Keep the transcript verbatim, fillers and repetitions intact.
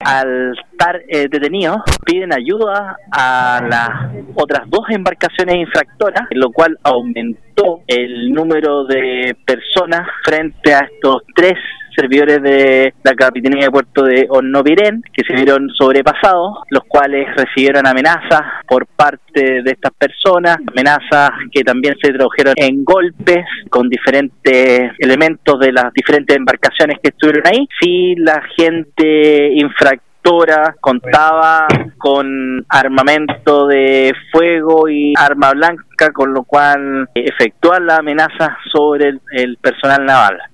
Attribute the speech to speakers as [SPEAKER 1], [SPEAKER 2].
[SPEAKER 1] al estar eh, detenidos, piden ayuda a las otras dos embarcaciones infractoras, lo cual aumentó el número de personas frente a estos tres servidores de la Capitanía de Puerto de Hornopiren, que se vieron sobrepasados, los cuales recibieron amenazas por parte de estas personas, amenazas que también se tradujeron en golpes con diferentes elementos de las diferentes embarcaciones que estuvieron ahí. Sí, la gente infractora contaba con armamento de fuego y arma blanca, con lo cual efectúan la amenaza sobre el, el personal naval.